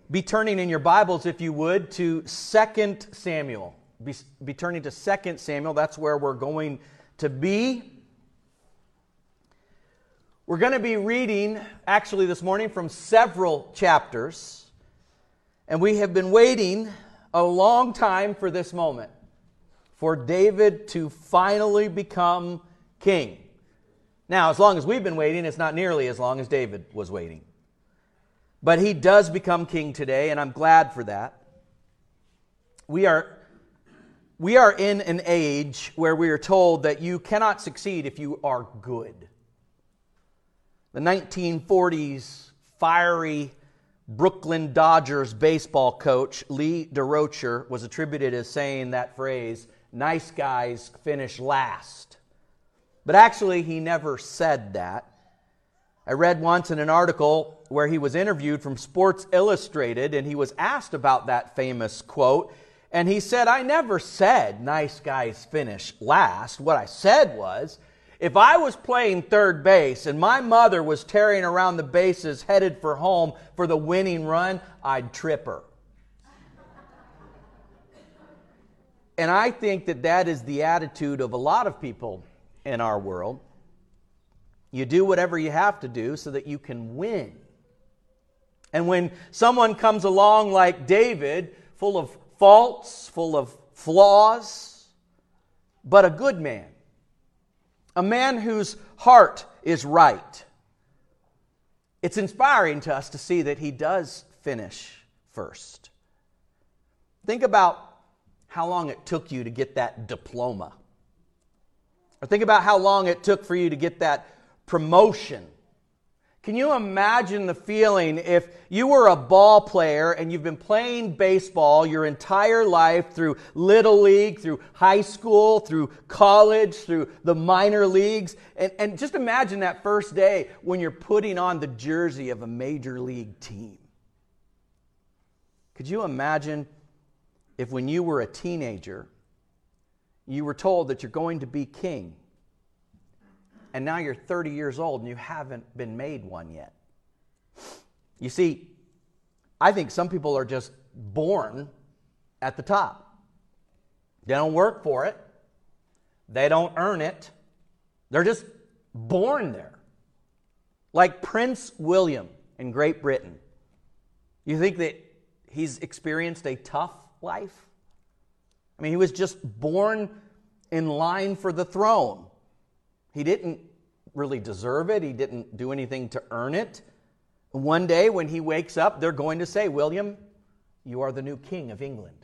Be turning in your Bibles, if you would, to 2 Samuel. Be turning to 2 Samuel. That's where we're going to be. We're going to be reading, actually this morning, from several chapters. And we have been waiting a long time for this moment, for David to finally become king. Now, as long as we've been waiting, it's not nearly as long as David was waiting. But he does become king today, and I'm glad for that. We are in an age where we are told that you cannot succeed if you are good. The 1940s fiery Brooklyn Dodgers baseball coach Lee DeRocher was attributed as saying that phrase, "Nice guys finish last." But actually, he never said that. I read once in an article where he was interviewed from Sports Illustrated, and he was asked about that famous quote, and he said, "I never said nice guys finish last. What I said was, if I was playing third base and my mother was tearing around the bases headed for home for the winning run, I'd trip her." And I think that is the attitude of a lot of people in our world. You do whatever you have to do so that you can win. And when someone comes along like David, full of faults, full of flaws, but a good man, a man whose heart is right, it's inspiring to us to see that he does finish first. Think about how long it took you to get that diploma. Or think about how long it took for you to get that promotion. Can you imagine the feeling if you were a ball player and you've been playing baseball your entire life through Little League, through high school, through college, through the minor leagues, and just imagine that first day when you're putting on the jersey of a major league team. Could you imagine if when you were a teenager, you were told that you're going to be king, and now you're 30 years old and you haven't been made one yet? You see, I think some people are just born at the top. They don't work for it. They don't earn it. They're just born there. Like Prince William in Great Britain. You think that he's experienced a tough life? I mean, he was just born in line for the throne. He didn't really deserve it. He didn't do anything to earn it. One day when he wakes up, they're going to say, "William, you are the new king of England."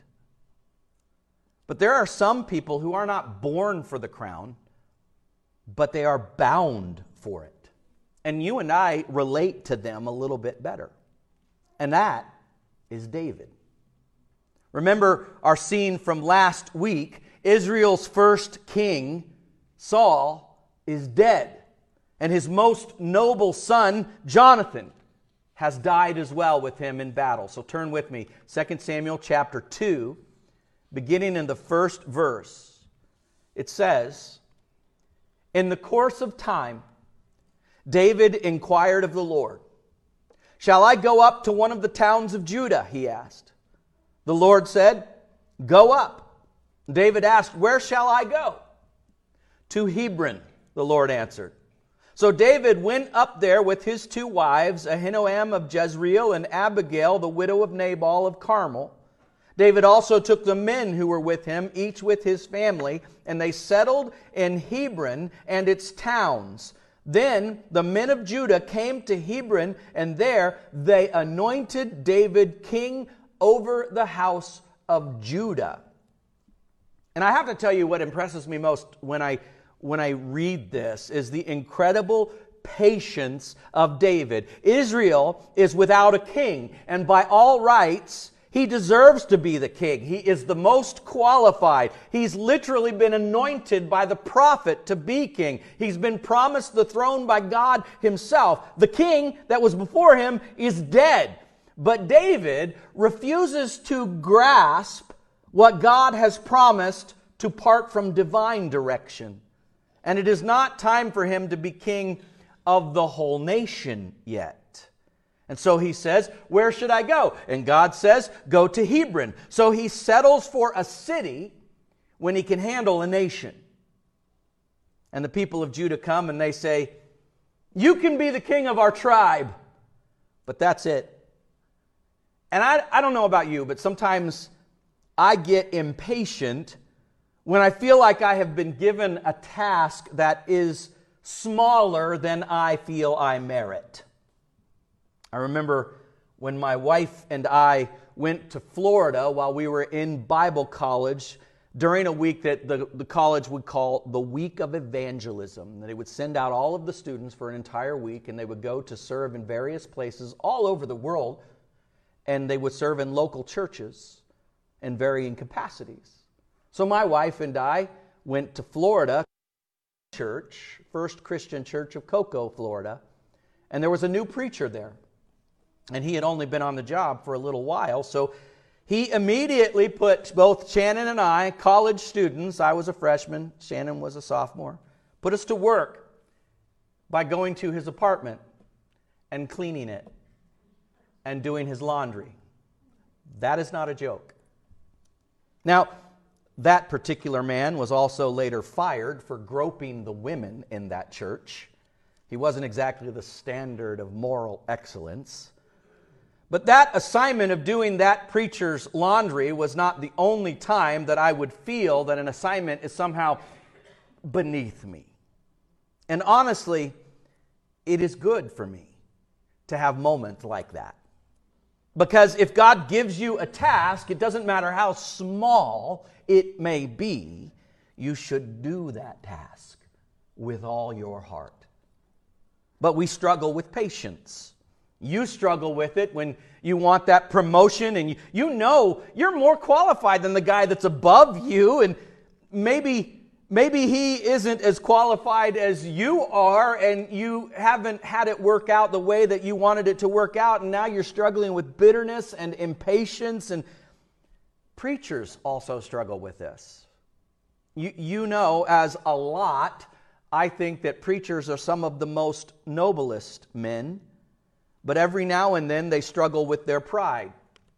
But there are some people who are not born for the crown, but they are bound for it. And you and I relate to them a little bit better. And that is David. Remember our scene from last week. Israel's first king, Saul, is dead. And his most noble son, Jonathan, has died as well with him in battle. So turn with me, 2 Samuel chapter 2, beginning in the first verse. It says, "In the course of time, David inquired of the Lord, 'Shall I go up to one of the towns of Judah?' he asked. The Lord said, 'Go up.' David asked, 'Where shall I go?' 'To Hebron,' the Lord answered. So David went up there with his two wives, Ahinoam of Jezreel and Abigail, the widow of Nabal of Carmel. David also took the men who were with him, each with his family, and they settled in Hebron and its towns. Then the men of Judah came to Hebron, and there they anointed David king over the house of Judah." And I have to tell you what impresses me most when I read this is the incredible patience of David. Israel is without a king, and by all rights, he deserves to be the king. He is the most qualified. He's literally been anointed by the prophet to be king. He's been promised the throne by God himself. The king that was before him is dead. But David refuses to grasp what God has promised to part from divine direction. And it is not time for him to be king of the whole nation yet. And so he says, where should I go? And God says, go to Hebron. So he settles for a city when he can handle a nation. And the people of Judah come and they say, you can be the king of our tribe, but that's it. And I don't know about you, but sometimes I get impatient when I feel like I have been given a task that is smaller than I feel I merit. I remember when my wife and I went to Florida while we were in Bible college during a week that the college would call the Week of Evangelism. They would send out all of the students for an entire week, and they would go to serve in various places all over the world, and they would serve in local churches in varying capacities. So my wife and I went to Florida Church, First Christian Church of Cocoa, Florida, and there was a new preacher there. And he had only been on the job for a little while, so he immediately put both Shannon and I, college students, I was a freshman, Shannon was a sophomore, put us to work by going to his apartment and cleaning it and doing his laundry. That is not a joke. Now, that particular man was also later fired for groping the women in that church. He wasn't exactly the standard of moral excellence. But that assignment of doing that preacher's laundry was not the only time that I would feel that an assignment is somehow beneath me. And honestly, it is good for me to have moments like that. Because if God gives you a task, it doesn't matter how small it may be, you should do that task with all your heart. But we struggle with patience. You struggle with it when you want that promotion and you know you're more qualified than the guy that's above you, and maybe he isn't as qualified as you are, and you haven't had it work out the way that you wanted it to work out, and now you're struggling with bitterness and impatience. And preachers also struggle with this. You know, as a lot, I think that preachers are some of the most noblest men, but every now and then they struggle with their pride.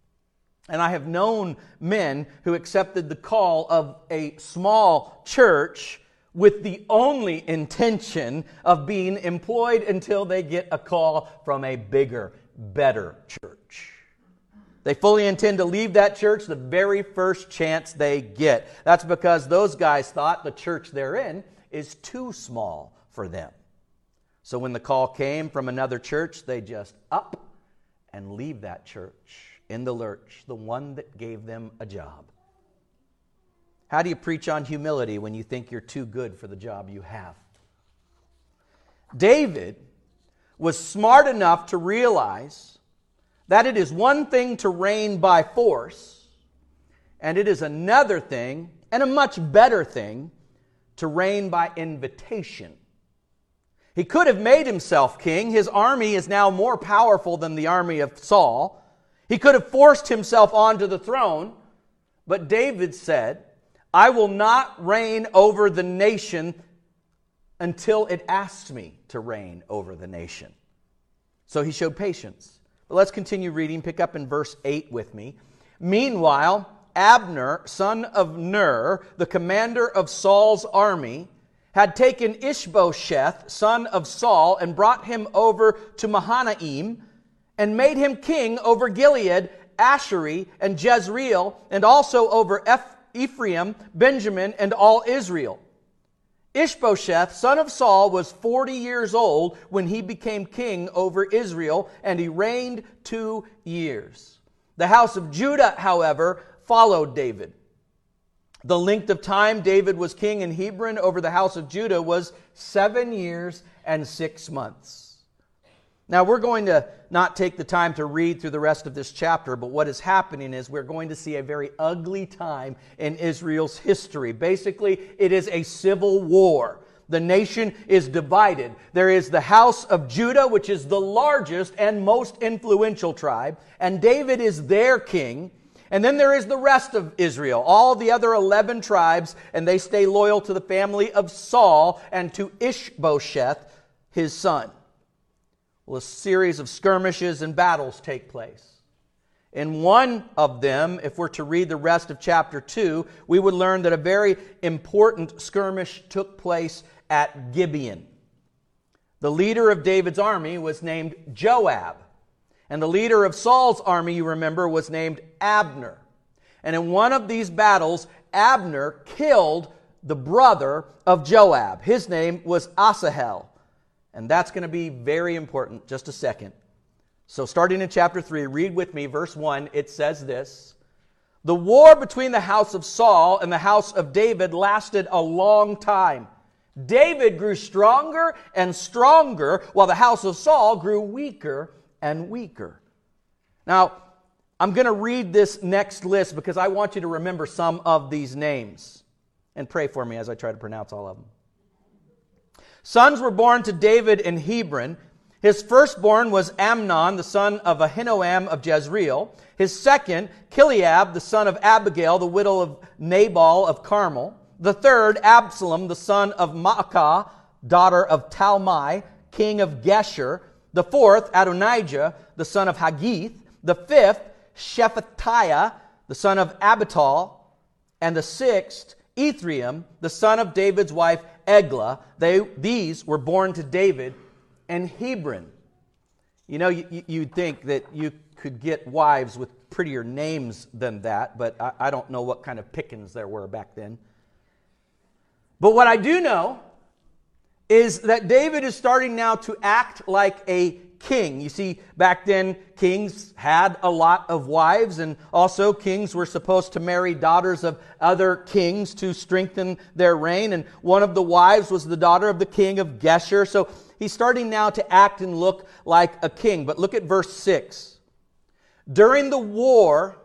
And I have known men who accepted the call of a small church with the only intention of being employed until they get a call from a bigger, better church. They fully intend to leave that church the very first chance they get. That's because those guys thought the church they're in is too small for them. So when the call came from another church, they just up and leave that church in the lurch, the one that gave them a job. How do you preach on humility when you think you're too good for the job you have? David was smart enough to realize that it is one thing to reign by force, and it is another thing, and a much better thing, to reign by invitation. He could have made himself king. His army is now more powerful than the army of Saul. He could have forced himself onto the throne, but David said, I will not reign over the nation until it asks me to reign over the nation. So he showed patience. But let's continue reading. Pick up in verse 8 with me. Meanwhile, Abner, son of Ner, the commander of Saul's army, had taken Ishbosheth, son of Saul, and brought him over to Mahanaim, and made him king over Gilead, Ashuri, and Jezreel, and also over Ephraim, Benjamin, and all Israel. Ishbosheth, son of Saul, was 40 years old when he became king over Israel, and he reigned 2 years. The house of Judah, however, followed David. The length of time David was king in Hebron over the house of Judah was 7 years and 6 months. Now, we're going to not take the time to read through the rest of this chapter, but what is happening is we're going to see a very ugly time in Israel's history. Basically, it is a civil war. The nation is divided. There is the house of Judah, which is the largest and most influential tribe, and David is their king. And then there is the rest of Israel, all the other 11 tribes, and they stay loyal to the family of Saul and to Ishbosheth, his son. Well, a series of skirmishes and battles take place. In one of them, if we're to read the rest of chapter 2, we would learn that a very important skirmish took place at Gibeon. The leader of David's army was named Joab. And the leader of Saul's army, you remember, was named Abner. And in one of these battles, Abner killed the brother of Joab. His name was Asahel. And that's going to be very important. Just a second. So starting in chapter 3, read with me verse 1. It says this: "The war between the house of Saul and the house of David lasted a long time. David grew stronger and stronger, while the house of Saul grew weaker and weaker." Now, I'm going to read this next list because I want you to remember some of these names. And pray for me as I try to pronounce all of them. Sons were born to David in Hebron. His firstborn was Amnon, the son of Ahinoam of Jezreel. His second, Chileab, the son of Abigail, the widow of Nabal of Carmel. The third, Absalom, the son of Maacah, daughter of Talmai, king of Geshur. The fourth, Adonijah, the son of Haggith. The fifth, Shephatiah, the son of Abital. And the sixth, Ithream, the son of David's wife, Eglah. These were born to David in Hebron. You know, you'd think that you could get wives with prettier names than that, but I don't know what kind of pickings there were back then. But what I do know is that David is starting now to act like a king. You see, back then, kings had a lot of wives, and also kings were supposed to marry daughters of other kings to strengthen their reign, and one of the wives was the daughter of the king of Geshur. So he's starting now to act and look like a king. But look at verse 6. During the war,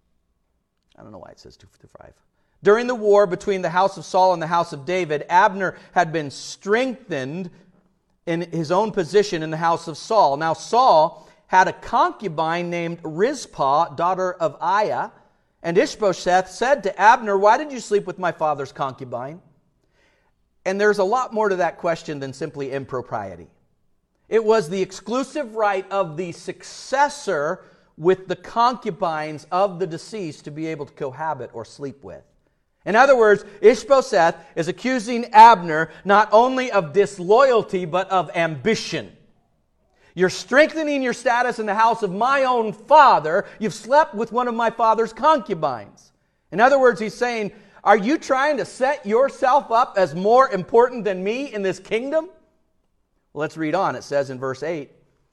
I don't know why it says 2 through 5. During the war between the house of Saul and the house of David, Abner had been strengthened in his own position in the house of Saul. Now Saul had a concubine named Rizpah, daughter of Aiah, and Ishbosheth said to Abner, "Why did you sleep with my father's concubine?" And there's a lot more to that question than simply impropriety. It was the exclusive right of the successor with the concubines of the deceased to be able to cohabit or sleep with. In other words, Ishbosheth is accusing Abner not only of disloyalty, but of ambition. You're strengthening your status in the house of my own father. You've slept with one of my father's concubines. In other words, he's saying, are you trying to set yourself up as more important than me in this kingdom? Well, let's read on. It says in verse 8,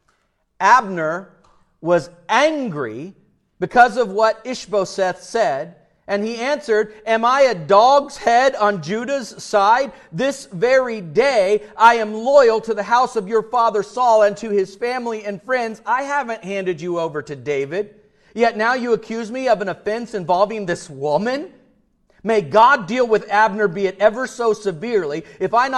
Abner was angry because of what Ishbosheth said, and he answered, "Am I a dog's head on Judah's side? This very day I am loyal to the house of your father Saul and to his family and friends. I haven't handed you over to David. Yet now you accuse me of an offense involving this woman? May God deal with Abner, be it ever so severely, if I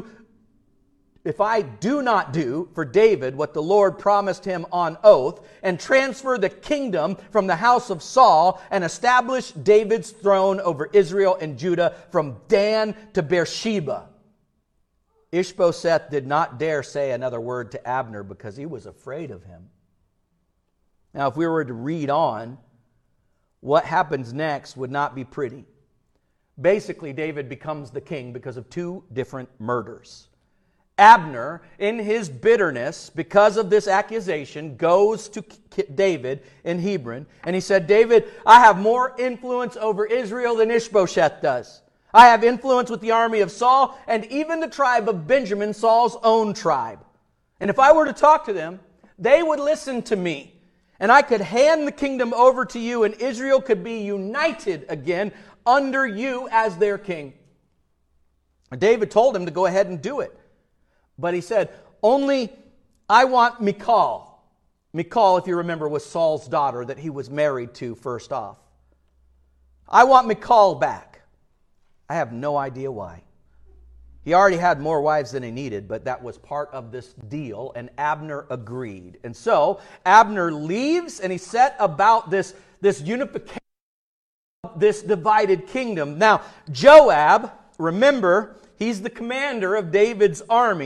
do not do for David what the Lord promised him on oath, and transfer the kingdom from the house of Saul, and establish David's throne over Israel and Judah from Dan to Beersheba." Ishbosheth did not dare say another word to Abner because he was afraid of him. Now, if we were to read on, what happens next would not be pretty. Basically, David becomes the king because of two different murders. Abner, in his bitterness, because of this accusation, goes to David in Hebron, and he said, "David, I have more influence over Israel than Ishbosheth does. I have influence with the army of Saul, and even the tribe of Benjamin, Saul's own tribe. And if I were to talk to them, they would listen to me, and I could hand the kingdom over to you, and Israel could be united again under you as their king." David told him to go ahead and do it. But he said, "Only I want Michal." Michal, if you remember, was Saul's daughter that he was married to first off. "I want Michal back." I have no idea why. He already had more wives than he needed, but that was part of this deal, and Abner agreed. And so Abner leaves, and he set about this unification of this divided kingdom. Now, Joab, remember, he's the commander of David's army,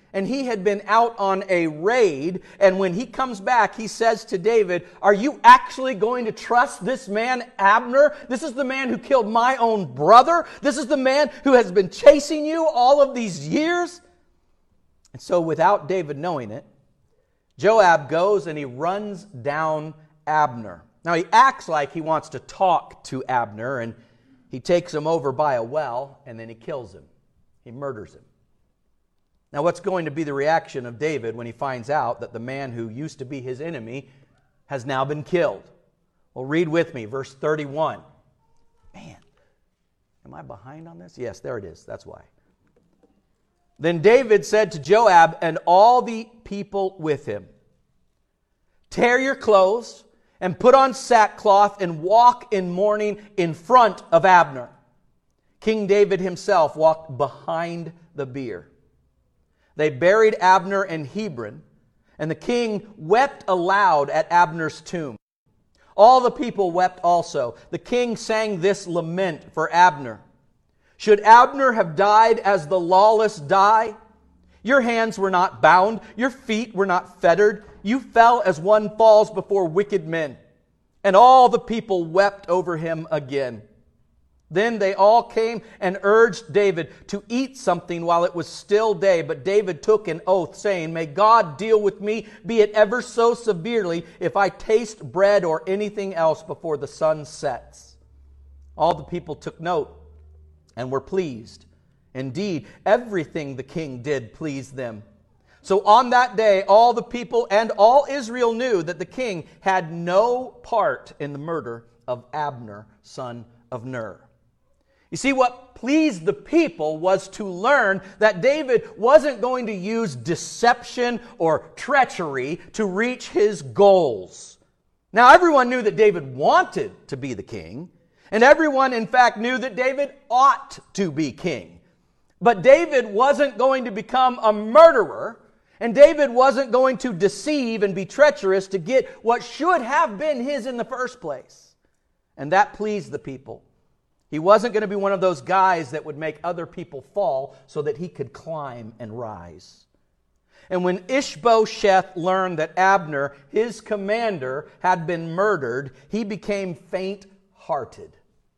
and he had been out on a raid, and when he comes back, he says to David, "Are you actually going to trust this man Abner? This is the man who killed my own brother. This is the man who has been chasing you all of these years." And so without David knowing it, Joab goes and he runs down Abner. Now he acts like he wants to talk to Abner, and he takes him over by a well, and then he kills him. He murders him. Now what's going to be the reaction of David when he finds out that the man who used to be his enemy has now been killed? Well, read with me, verse 31. Man, am I behind on this? Yes, there it is. That's why. Then David said to Joab and all the people with him, "Tear your clothes and put on sackcloth and walk in mourning in front of Abner." King David himself walked behind the bier. They buried Abner in Hebron, and the king wept aloud at Abner's tomb. All the people wept also. The king sang this lament for Abner. "Should Abner have died as the lawless die? Your hands were not bound, your feet were not fettered. You fell as one falls before wicked men." And all the people wept over him again. Then they all came and urged David to eat something while it was still day. But David took an oath, saying, "May God deal with me, be it ever so severely, if I taste bread or anything else before the sun sets." All the people took note and were pleased. Indeed, everything the king did pleased them. So on that day, all the people and all Israel knew that the king had no part in the murder of Abner, son of Ner. You see, what pleased the people was to learn that David wasn't going to use deception or treachery to reach his goals. Now, everyone knew that David wanted to be the king, and everyone, in fact, knew that David ought to be king. But David wasn't going to become a murderer, and David wasn't going to deceive and be treacherous to get what should have been his in the first place. And that pleased the people. He wasn't going to be one of those guys that would make other people fall so that he could climb and rise. And when Ishbosheth learned that Abner, his commander, had been murdered, he became faint-hearted.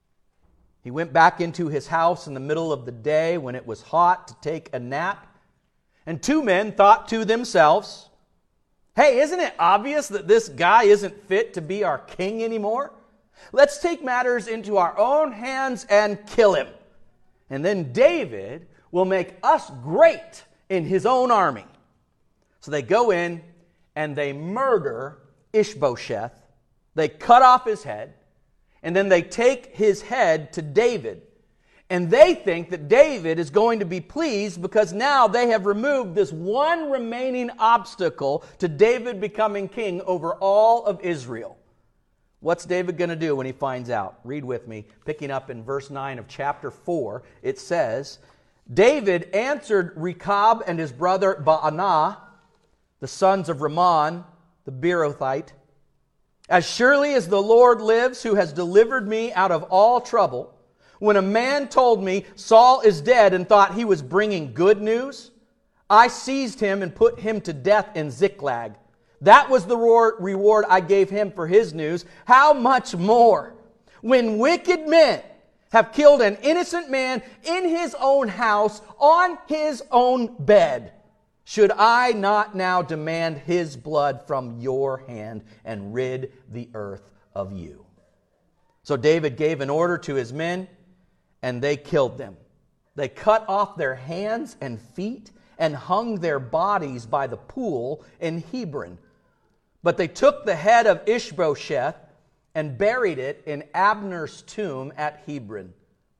He went back into his house in the middle of the day when it was hot to take a nap. And two men thought to themselves, "Hey, isn't it obvious that this guy isn't fit to be our king anymore? Let's take matters into our own hands and kill him. And then David will make us great in his own army." So they go in and they murder Ishbosheth. They cut off his head. And then they take his head to David. And they think that David is going to be pleased because now they have removed this one remaining obstacle to David becoming king over all of Israel. What's David going to do when he finds out? Read with me, picking up in verse 9 of chapter 4. It says, "David answered Rechab and his brother Baanah, the sons of Rimmon, the Beerothite, 'As surely as the Lord lives, who has delivered me out of all trouble, when a man told me Saul is dead and thought he was bringing good news, I seized him and put him to death in Ziklag. That was the reward I gave him for his news. How much more, when wicked men have killed an innocent man in his own house, on his own bed, should I not now demand his blood from your hand and rid the earth of you?' So David gave an order to his men, and they killed them. They cut off their hands and feet and hung their bodies by the pool in Hebron. But they took the head of Ishbosheth and buried it in Abner's tomb at Hebron."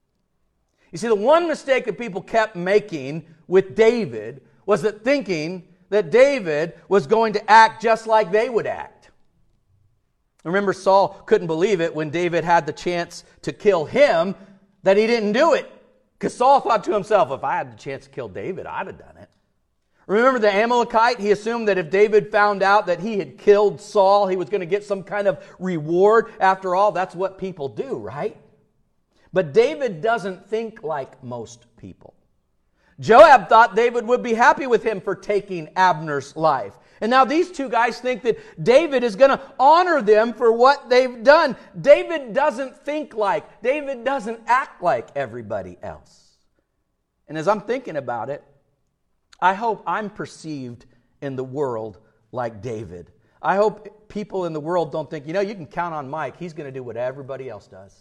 You see, the one mistake that people kept making with David was that thinking that David was going to act just like they would act. Remember, Saul couldn't believe it when David had the chance to kill him that he didn't do it. Because Saul thought to himself, if I had the chance to kill David, I'd have done it. Remember the Amalekite? He assumed that if David found out that he had killed Saul, he was going to get some kind of reward. After all, that's what people do, right? But David doesn't think like most people. Joab thought David would be happy with him for taking Abner's life. And now these two guys think that David is going to honor them for what they've done. David doesn't David doesn't act like everybody else. And as I'm thinking about it, I hope I'm perceived in the world like David. I hope people in the world don't think, you can count on Mike. He's going to do what everybody else does.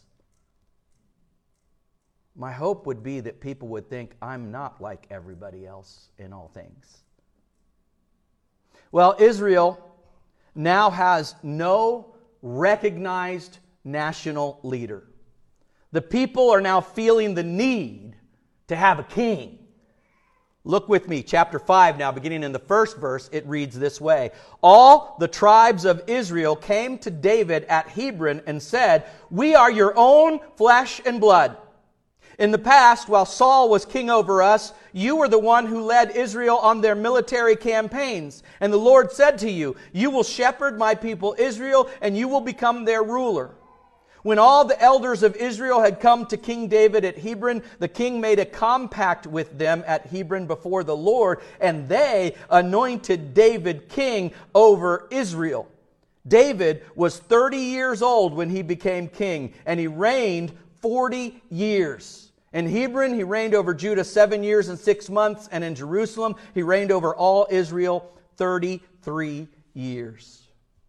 My hope would be that people would think I'm not like everybody else in all things. Well, Israel now has no recognized national leader. The people are now feeling the need to have a king. Look with me, chapter 5 now, beginning in the first verse, it reads this way. All the tribes of Israel came to David at Hebron and said, "We are your own flesh and blood. In the past, while Saul was king over us, you were the one who led Israel on their military campaigns. And the Lord said to you, you will shepherd my people Israel, and you will become their ruler." When all the elders of Israel had come to King David at Hebron, the king made a compact with them at Hebron before the Lord, and they anointed David king over Israel. David was 30 years old when he became king, and he reigned 40 years. In Hebron, he reigned over Judah 7 years and 6 months, and in Jerusalem, he reigned over all Israel 33 years.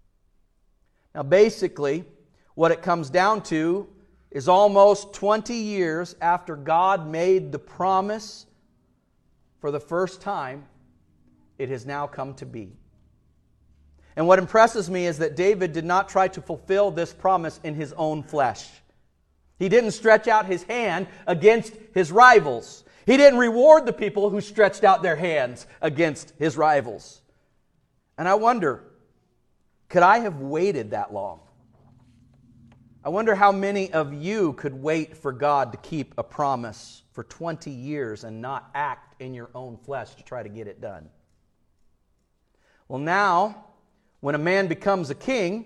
Now, basically, what it comes down to is almost 20 years after God made the promise for the first time, it has now come to be. And what impresses me is that David did not try to fulfill this promise in his own flesh. He didn't stretch out his hand against his rivals. He didn't reward the people who stretched out their hands against his rivals. And I wonder, could I have waited that long? I wonder how many of you could wait for God to keep a promise for 20 years and not act in your own flesh to try to get it done. Well, now, when a man becomes a king,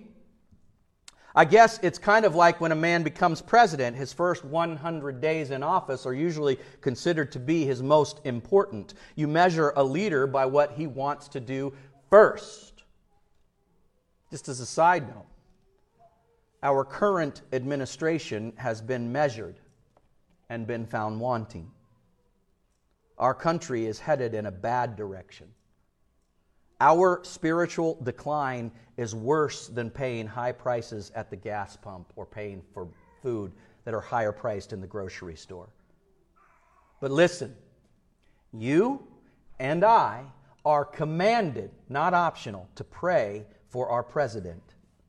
I guess it's kind of like when a man becomes president. His first 100 days in office are usually considered to be his most important. You measure a leader by what he wants to do first. Just as a side note, our current administration has been measured and been found wanting. Our country is headed in a bad direction. Our spiritual decline is worse than paying high prices at the gas pump or paying for food that are higher priced in the grocery store. But listen, you and I are commanded, not optional, to pray for our president.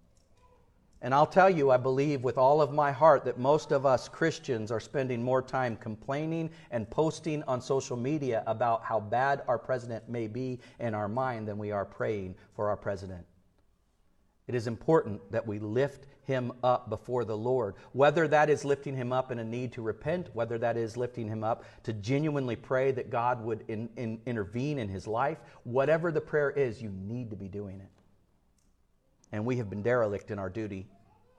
And I'll tell you, I believe with all of my heart that most of us Christians are spending more time complaining and posting on social media about how bad our president may be in our mind than we are praying for our president. It is important that we lift him up before the Lord, whether that is lifting him up in a need to repent, whether that is lifting him up to genuinely pray that God would intervene in his life. Whatever the prayer is, you need to be doing it. And we have been derelict in our duty.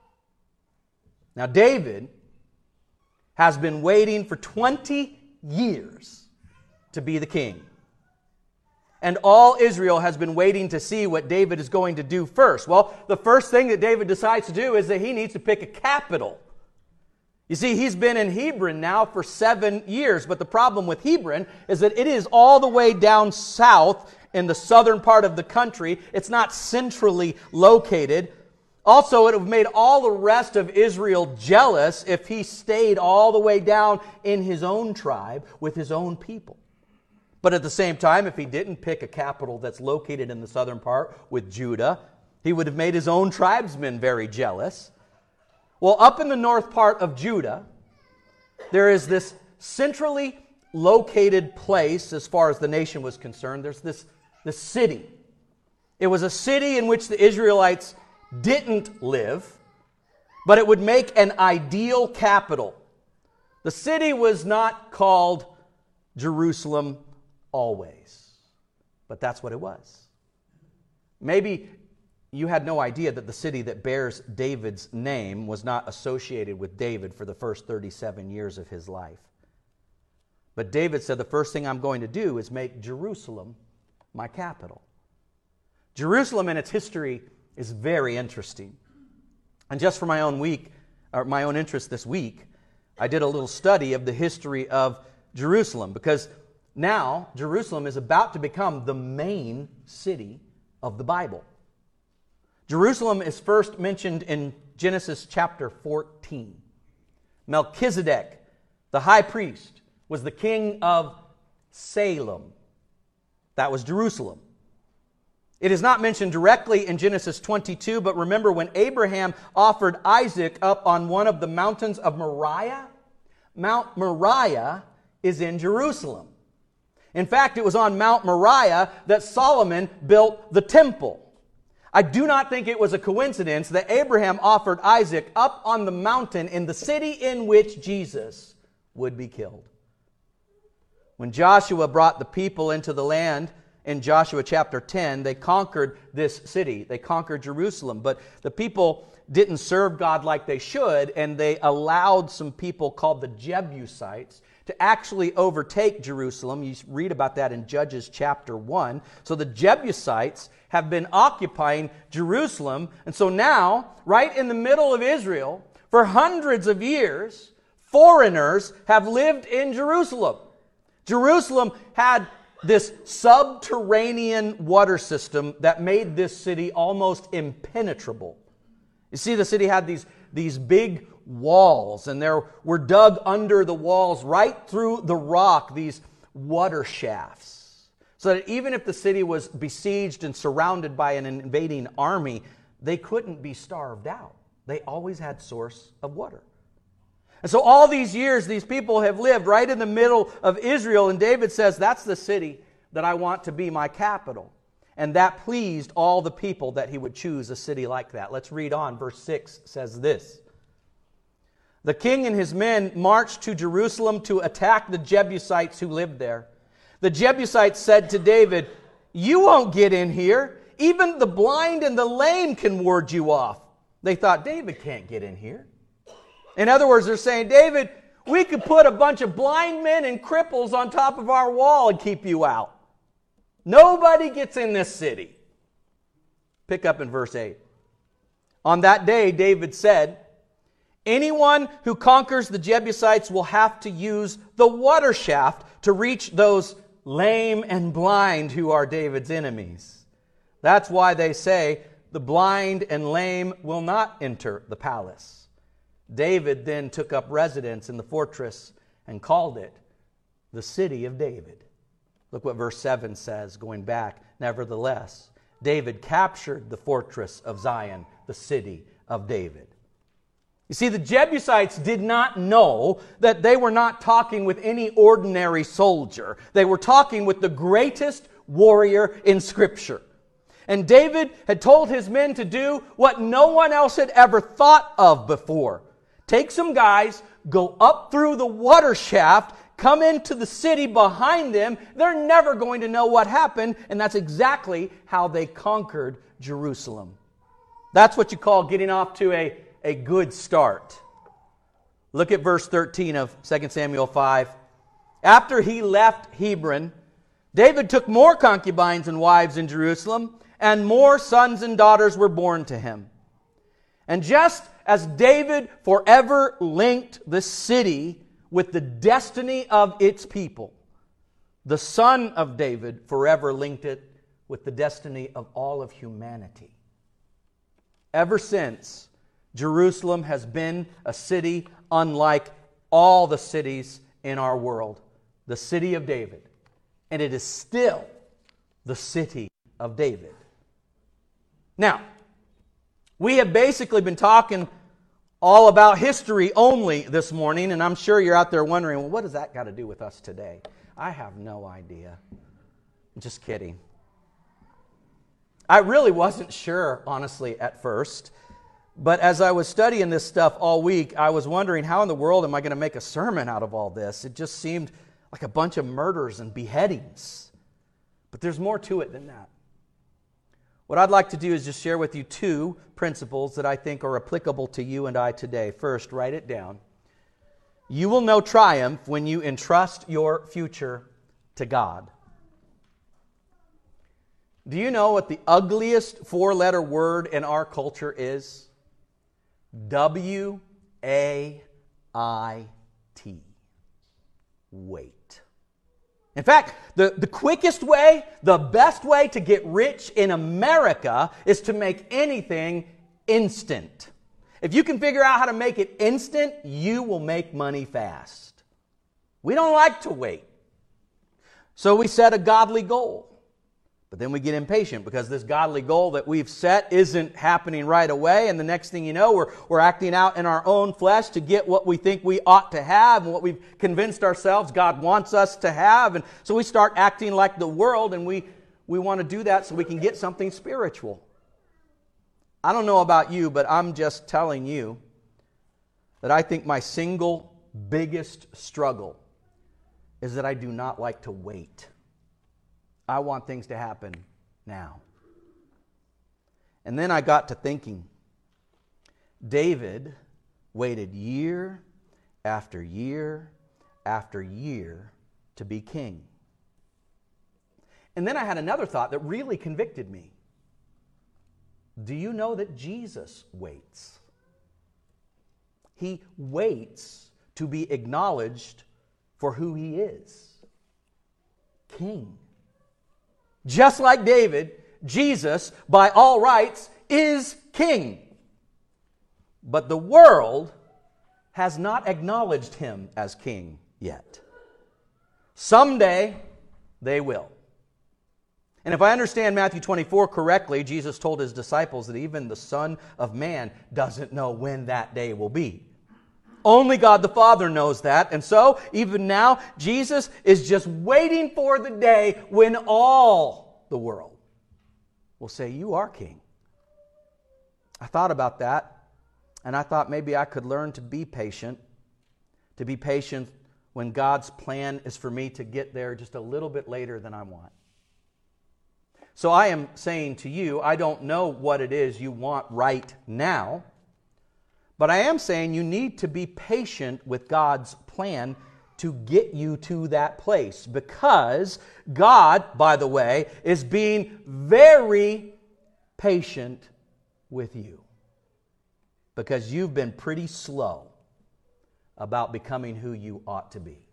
Now, David has been waiting for 20 years to be the king. And all Israel has been waiting to see what David is going to do first. Well, the first thing that David decides to do is that he needs to pick a capital. You see, he's been in Hebron now for 7 years, but the problem with Hebron is that it is all the way down south in the southern part of the country. It's not centrally located. Also, it would have made all the rest of Israel jealous if he stayed all the way down in his own tribe with his own people. But at the same time, if he didn't pick a capital that's located in the southern part with Judah, he would have made his own tribesmen very jealous. Well, up in the north part of Judah, there is this centrally located place as far as the nation was concerned. There's this city. It was a city in which the Israelites didn't live, but it would make an ideal capital. The city was not called Jerusalem always, but that's what it was. Maybe you had no idea that the city that bears David's name was not associated with David for the first 37 years of his life. But David said, the first thing I'm going to do is make Jerusalem my capital. Jerusalem and its history is very interesting. And just for my own interest this week, I did a little study of the history of Jerusalem, because now Jerusalem is about to become the main city of the Bible. Jerusalem is first mentioned in Genesis chapter 14. Melchizedek, the high priest, was the king of Salem. That was Jerusalem. It is not mentioned directly in Genesis 22, but remember when Abraham offered Isaac up on one of the mountains of Moriah? Mount Moriah is in Jerusalem. In fact, it was on Mount Moriah that Solomon built the temple. I do not think it was a coincidence that Abraham offered Isaac up on the mountain in the city in which Jesus would be killed. When Joshua brought the people into the land in Joshua chapter 10, they conquered this city. They conquered Jerusalem. But the people didn't serve God like they should, and they allowed some people called the Jebusites to actually overtake Jerusalem. You read about that in Judges chapter 1. So the Jebusites have been occupying Jerusalem. And so now, right in the middle of Israel, for hundreds of years, foreigners have lived in Jerusalem. Jerusalem had this subterranean water system that made this city almost impenetrable. You see, the city had these big walls, and there were dug under the walls right through the rock these water shafts, so that even if the city was besieged and surrounded by an invading army, they couldn't be starved out. They always had source of water. And so all these years, these people have lived right in the middle of Israel, and David says, that's the city that I want to be my capital. And that pleased all the people that he would choose a city like that. Let's read on. Verse 6 says this. The king and his men marched to Jerusalem to attack the Jebusites who lived there. The Jebusites said to David, "You won't get in here. Even the blind and the lame can ward you off." They thought, David can't get in here. In other words, they're saying, David, we could put a bunch of blind men and cripples on top of our wall and keep you out. Nobody gets in this city. Pick up in verse 8. On that day, David said, anyone who conquers the Jebusites will have to use the water shaft to reach those lame and blind who are David's enemies. That's why they say the blind and lame will not enter the palace. David then took up residence in the fortress and called it the City of David. Look what verse 7 says, going back. Nevertheless, David captured the fortress of Zion, the City of David. You see, the Jebusites did not know that they were not talking with any ordinary soldier. They were talking with the greatest warrior in Scripture. And David had told his men to do what no one else had ever thought of before. Take some guys, go up through the water shaft, come into the city behind them. They're never going to know what happened, and that's exactly how they conquered Jerusalem. That's what you call getting off to a good start. Look at verse 13 of 2 Samuel 5. After he left Hebron, David took more concubines and wives in Jerusalem, and more sons and daughters were born to him. And just as David forever linked the city with the destiny of its people, the Son of David forever linked it with the destiny of all of humanity. Ever since, Jerusalem has been a city unlike all the cities in our world, the city of David. And it is still the city of David. Now, we have basically been talking all about history only this morning, and I'm sure you're out there wondering, well, what does that got to do with us today? I have no idea. I'm just kidding. I really wasn't sure, honestly, at first. But as I was studying this stuff all week, I was wondering, how in the world am I going to make a sermon out of all this? It just seemed like a bunch of murders and beheadings. But there's more to it than that. What I'd like to do is just share with you two principles that I think are applicable to you and I today. First, write it down. You will know triumph when you entrust your future to God. Do you know what the ugliest four-letter word in our culture is? W-A-I-T. Wait. In fact, the quickest way, the best way to get rich in America is to make anything instant. If you can figure out how to make it instant, you will make money fast. We don't like to wait. So we set a godly goal. But then we get impatient because this godly goal that we've set isn't happening right away. And the next thing you know, we're acting out in our own flesh to get what we think we ought to have and what we've convinced ourselves God wants us to have. And so we start acting like the world, and we want to do that so we can get something spiritual. I don't know about you, but I'm just telling you that I think my single biggest struggle is that I do not like to wait. I want things to happen now. And then I got to thinking, David waited year after year after year to be king. And then I had another thought that really convicted me. Do you know that Jesus waits? He waits to be acknowledged for who he is. King. Just like David, Jesus, by all rights, is king. But the world has not acknowledged him as king yet. Someday, they will. And if I understand Matthew 24 correctly, Jesus told his disciples that even the Son of Man doesn't know when that day will be. Only God the Father knows that. And so, even now, Jesus is just waiting for the day when all the world will say, "You are king." I thought about that, and I thought maybe I could learn to be patient when God's plan is for me to get there just a little bit later than I want. So I am saying to you, I don't know what it is you want right now, but I am saying you need to be patient with God's plan to get you to that place. Because God, by the way, is being very patient with you. Because you've been pretty slow about becoming who you ought to be.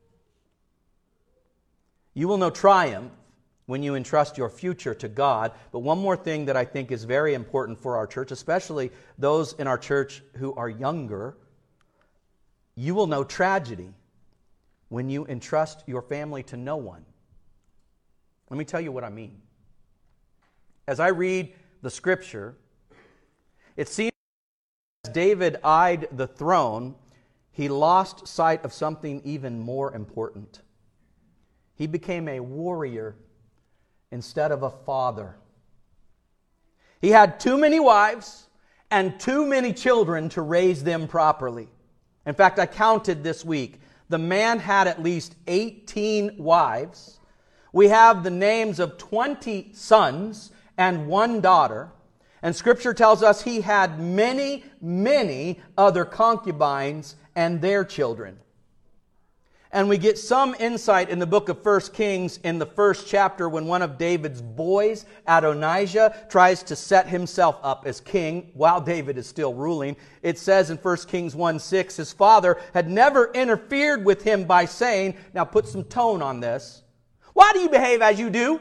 You will know triumph when you entrust your future to God. But one more thing that I think is very important for our church, especially those in our church who are younger, you will know tragedy when you entrust your family to no one. Let me tell you what I mean. As I read the Scripture, it seems as David eyed the throne, he lost sight of something even more important. He became a warrior instead of a father. He had too many wives and too many children to raise them properly. In fact, I counted this week. The man had at least 18 wives. We have the names of 20 sons and one daughter. And Scripture tells us he had many, many other concubines and their children. And we get some insight in the book of 1 Kings in the first chapter when one of David's boys, Adonijah, tries to set himself up as king while David is still ruling. It says in 1 Kings 1:6, his father had never interfered with him by saying, now put some tone on this, "Why do you behave as you do?"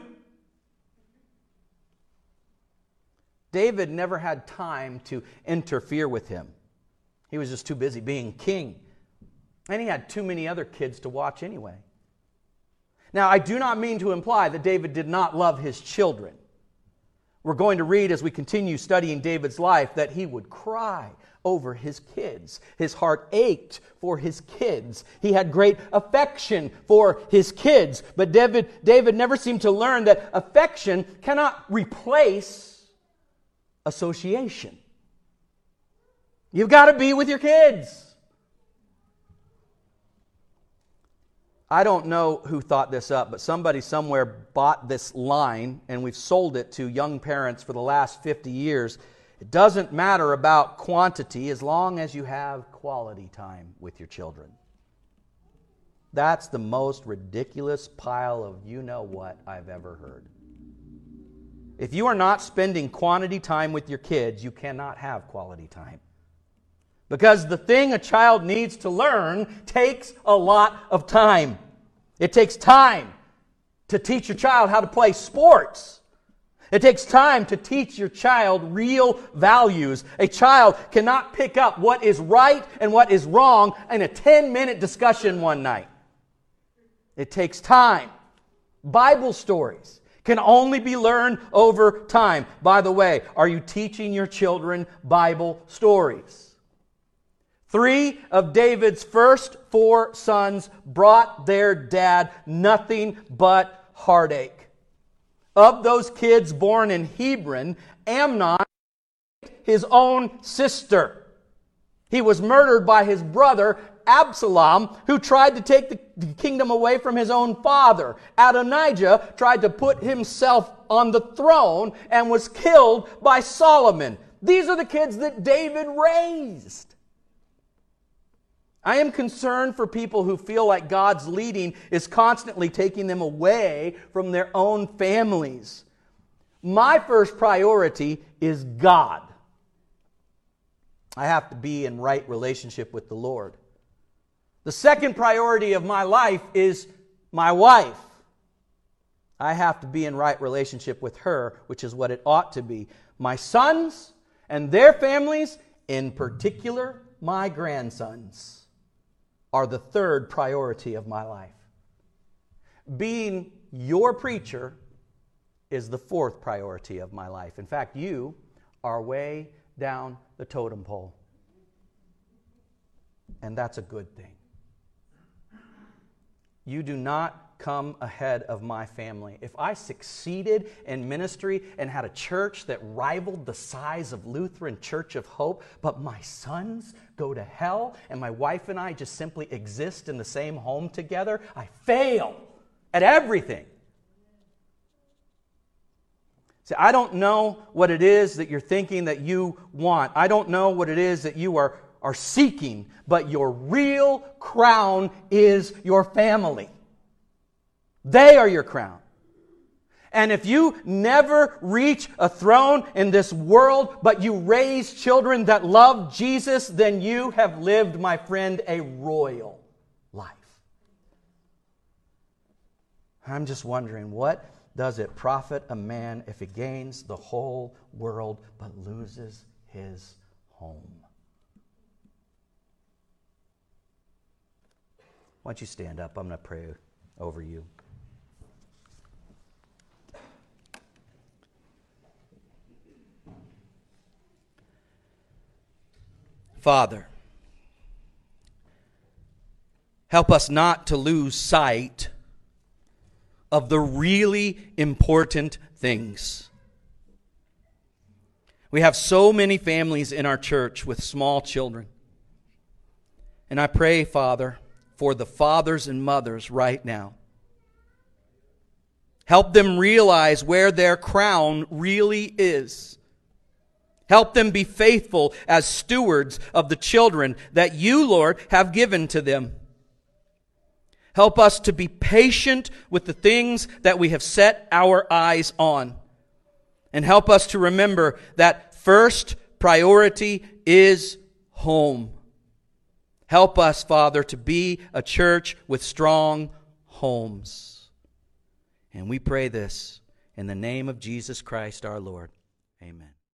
David never had time to interfere with him. He was just too busy being king. And he had too many other kids to watch anyway. Now, I do not mean to imply that David did not love his children. We're going to read as we continue studying David's life that he would cry over his kids. His heart ached for his kids. He had great affection for his kids. But David never seemed to learn that affection cannot replace association. You've got to be with your kids. I don't know who thought this up, but somebody somewhere bought this line, and we've sold it to young parents for the last 50 years. It doesn't matter about quantity as long as you have quality time with your children. That's the most ridiculous pile of you-know-what I've ever heard. If you are not spending quantity time with your kids, you cannot have quality time. Because the thing a child needs to learn takes a lot of time. It takes time to teach your child how to play sports. It takes time to teach your child real values. A child cannot pick up what is right and what is wrong in a 10-minute discussion one night. It takes time. Bible stories can only be learned over time. By the way, are you teaching your children Bible stories? 3 of David's first 4 sons brought their dad nothing but heartache. Of those kids born in Hebron, Amnon, his own sister. He was murdered by his brother Absalom, who tried to take the kingdom away from his own father. Adonijah tried to put himself on the throne and was killed by Solomon. These are the kids that David raised. I am concerned for people who feel like God's leading is constantly taking them away from their own families. My first priority is God. I have to be in right relationship with the Lord. The second priority of my life is my wife. I have to be in right relationship with her, which is what it ought to be. My sons and their families, in particular my grandsons, are the third priority of my life. Being your preacher is the fourth priority of my life. In fact, you are way down the totem pole. And that's a good thing. You do not come ahead of my family. If I succeeded in ministry and had a church that rivaled the size of Lutheran Church of Hope, but my sons go to hell and my wife and I just simply exist in the same home together, I fail at everything. See, I don't know what it is that you're thinking that you want. I don't know what it is that you are seeking, but your real crown is your family. They are your crown. And if you never reach a throne in this world, but you raise children that love Jesus, then you have lived, my friend, a royal life. I'm just wondering, what does it profit a man if he gains the whole world but loses his home? Why don't you stand up? I'm going to pray over you. Father, help us not to lose sight of the really important things. We have so many families in our church with small children. And I pray, Father, for the fathers and mothers right now. Help them realize where their crown really is. Help them be faithful as stewards of the children that you, Lord, have given to them. Help us to be patient with the things that we have set our eyes on. And help us to remember that first priority is home. Help us, Father, to be a church with strong homes. And we pray this in the name of Jesus Christ our Lord. Amen.